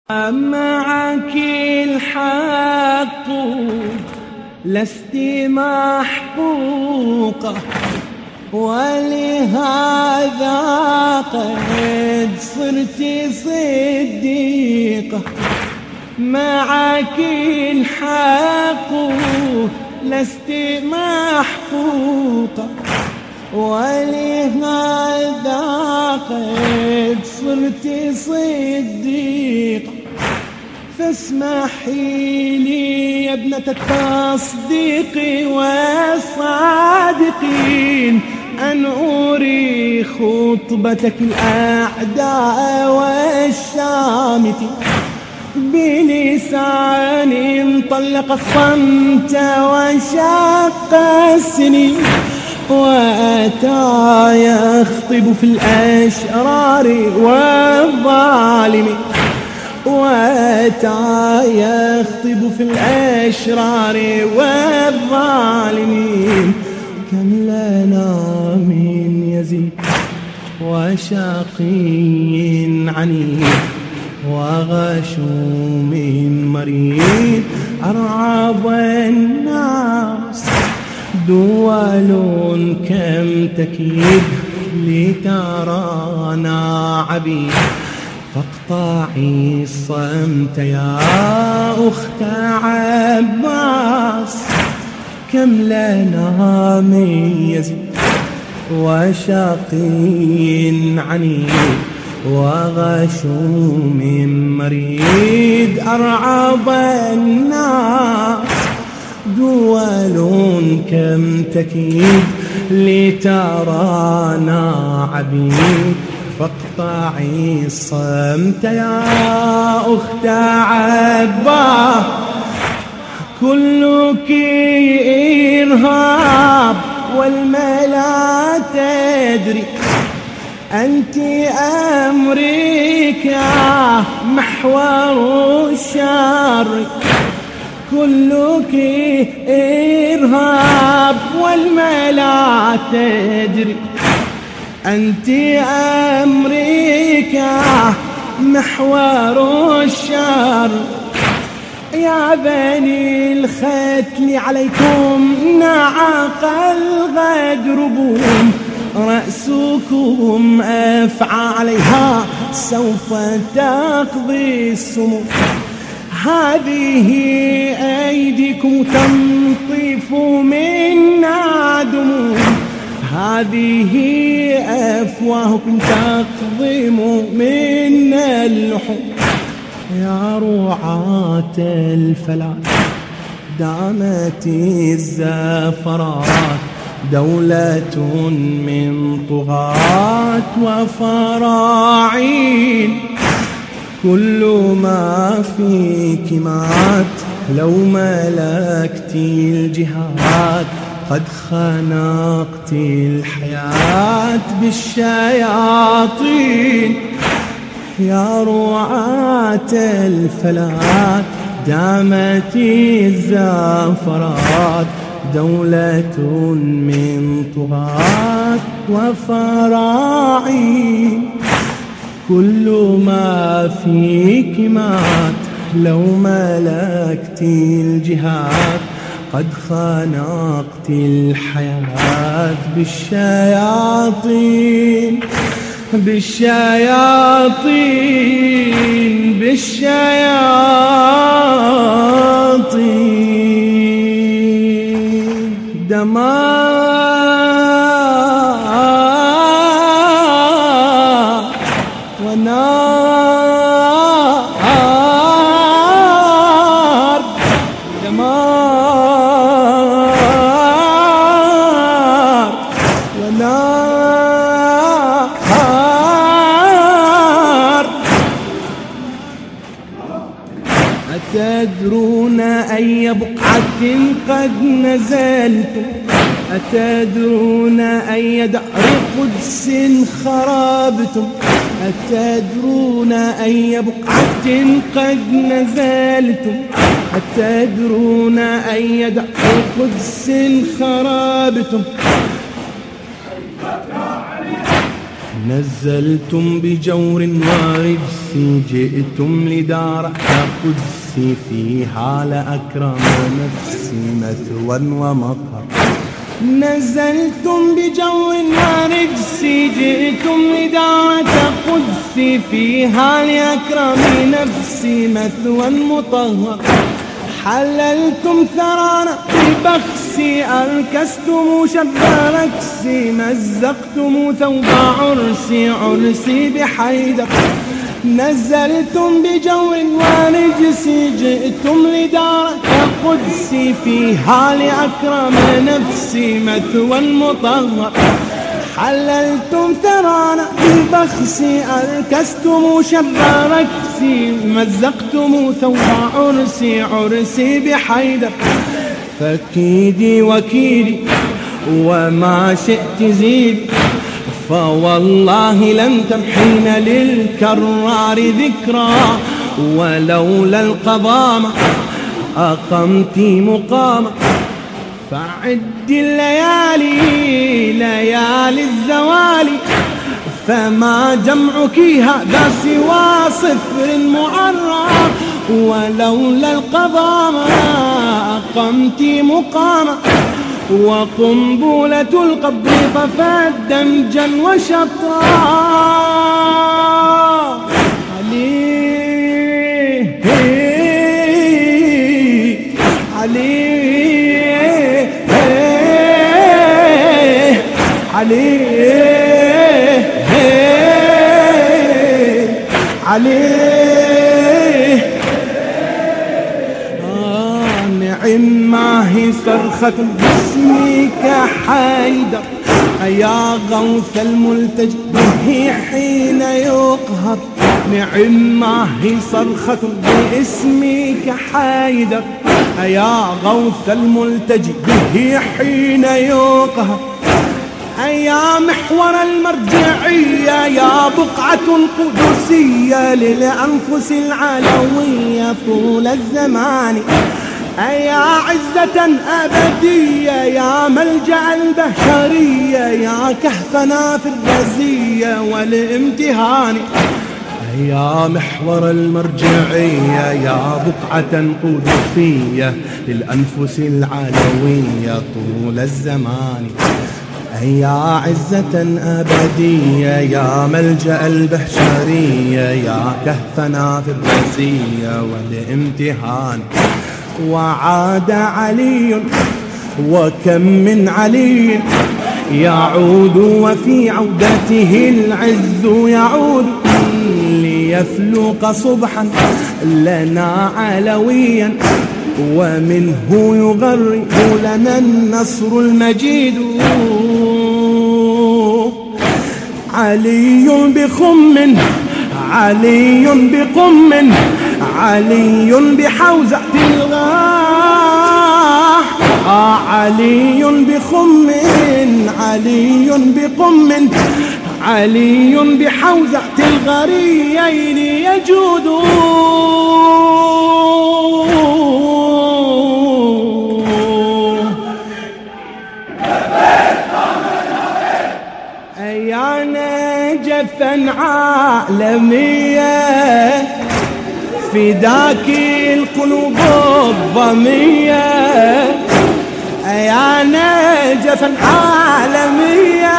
معك الحق لست محقوقة، ولهذا قد صرت صديقة. معك الحق لست محقوقة، ولهذا قد صرت صديقة. فاسمحي لي يا ابنة التصديق والصادقين أن أري خطبتك الأعداء والشامتين بلسان طلق الصمت وشق السنين، وأتى يخطب في الأشرار والظالمين، وأتى يخطب في الأشرار والظالمين. كم لنا من يزيد وشقي عنيد، وغشوم مريض أرعب الناس. دول كم تكيد لترانا عبيد، فاقطعي الصمت يا أخت عباس. كم لنا من يزيد وشقي عنيد، وغشوم مريد أرعب الناس. دول كم تكيد لترانا عبيد، فاقطعي الصمت يا أخت عباس. كلك إرهاب والملا تدري، أنت أمريكا محور الشر. كلك إرهاب والملا تدري، أنت أمريكا محور الشر. يا بني الختل عليكم نعق الغدر بوم، رأسكم أفعى عليها سوف تقضي السموم. هذه أيديكم تنطف منا دموم، هذه أفواهكم تقضم منا اللحوم. يا رعاة الفلات دامت الزفرات، دولة من طغاة وفراعين. كل ما فيك مات لو ملكت الجهاد، قد خنقت الحياة بالشياطين. يا رعاة الفلات دامت الزفرات، دولة من طغاة وفراعين. كل ما فيك مات لو ملكت الجهاد، قد خنقت الحياة بالشياطين بالشياطين بالشياطين. دمار ونار، دمار ونار. أتدرون أي بقعة قد نزلتم؟ أتدرون أي دار قدس خربتم؟ أتدرون أي بقعة قد نزلتم؟ أتدرون أي دار قدس خربتم؟ نزلتم بجور ورجس عرسي جئتم لدار قدسي فيها لأكرم نفسي مثوى ومطر. نزلتم بجو ورجسي جئتم لدار قدسي فيها لأكرم نفسي مثوى مطهر. حللتم ثرانا ببخسي أركستم شب ركسي مزقتم ثوب عرسي بحيدر. نزلتم بجو ونجسي جئتم لدار قدسي فيها لأكرم نفسي مثوى مطهر. حللتم ثرانا ببخسي أركستم شب ركسي مزقتم ثوب عرسي بحيدر. فكيدي وكيدي وما شئت زيدي فوالله لن تمحين للكرار ذكرى. ولولا القضامة أقمت مقامة فعد الليالي ليالي الزوال. فما جمعك هذا سوى صفر معرى. ولولا القضامة أقمت مقامة وقنبلة القبر طفت دمجا وشطرا. عليه عليه عليه عليه. نعم ما هي صرخة باسمك حيدر يا غوث الملتجئ به حين يقهر. نعم ما هي صرخة باسمك حيدر يا غوث الملتجئ به حين يقهر. يا محور المرجعية يا بقعة قدسية للأنفس العلوية طول الزمان. يا عزة أبدية يا ملجأ البشرية يا كهفنا في الرزية والامتهان. يا محور المرجعية يا بقعة قدسية للأنفس العلوية طول الزمان. يا عزة أبدية يا ملجأ البشرية يا كهفنا في الرزية والامتهان. وعاد علي وكم من علي يعود وفي عودته العز يعود. ليفلق صبحا لنا علويا ومنه يغرد لنا النصر المجيد. علي بخم علي بقم علي بحوزة الغاه. علي بخم علي بقم علي بحوزة الغريين يجود. يا نجفا عالمية فداك القلوب الضمية. يا نجفا عالمية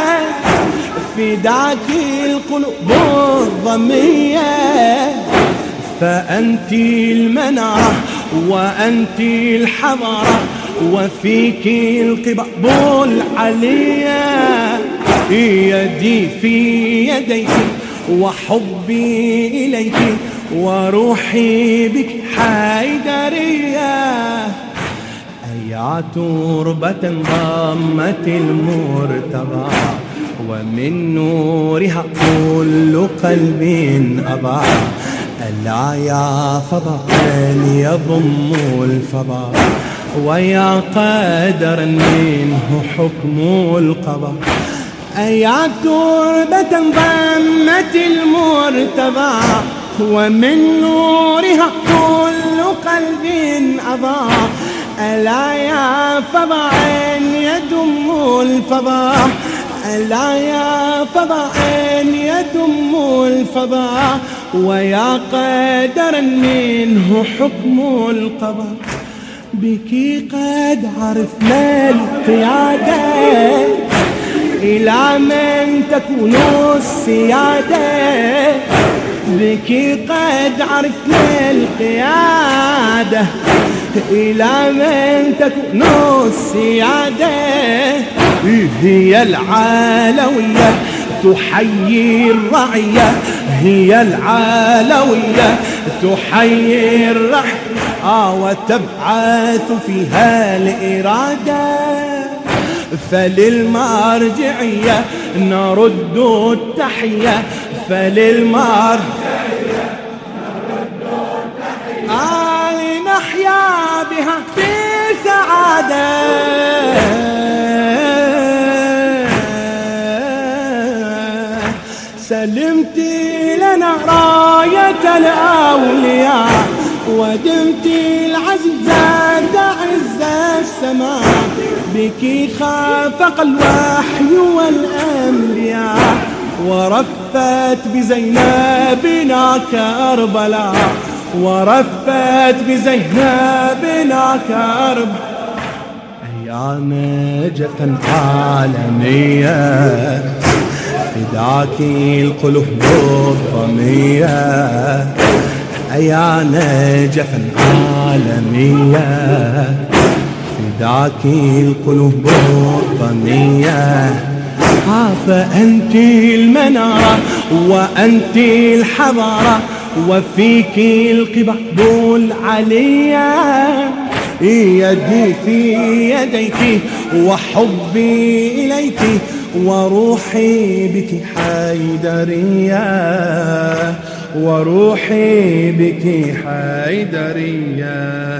فداك القلوب الضمية. فأنت المنارة وأنت الحضارة وفيك القباب العليا. يدي في يديك وحبي إليك وروحي بك حيدرية. يا تربة ضمت المرتضى ومن نورها كل قلب أضاء. ألا يا فضاء يضم الفضاء ويا قدرا منه حكم القضاء. يا تربة ضمت المرتضى ومن نورها كل قلب أضاء. ألا يا فضاء يدم الفضاء ألا يا فضاء يدم الفضاء ويا قدرا منه حكم القضاء. بك قد عرفنا القيادة إلى من تكون السيادة. بك قد عرفنا القيادة إلى من تكون السيادة. هي العلوية تحيي الرعية، هي العلوية تحيي الرعية وتبعث فيها الإرادة. فللمرجعية نرد التحية، فللمرجعية نرد التحية لنحيا بها في سعادة. سلمت لنا راية الأولياء ودمت العزة عز السماء. بك خافق الوحي والأنبياء ورفت بزينبنا كربلاء، ورفت بزينبنا كربلاء. يا نجفا عالمية فداك القلوب الضمية. يا نجفا عالمية فداك القلوب الضمية. فأنت المنارة وأنت الحضارة وفيك القباب العلية. يدي في يديك وحبي إليك وروحي بك حيدرية، وروحي بك حيدرية.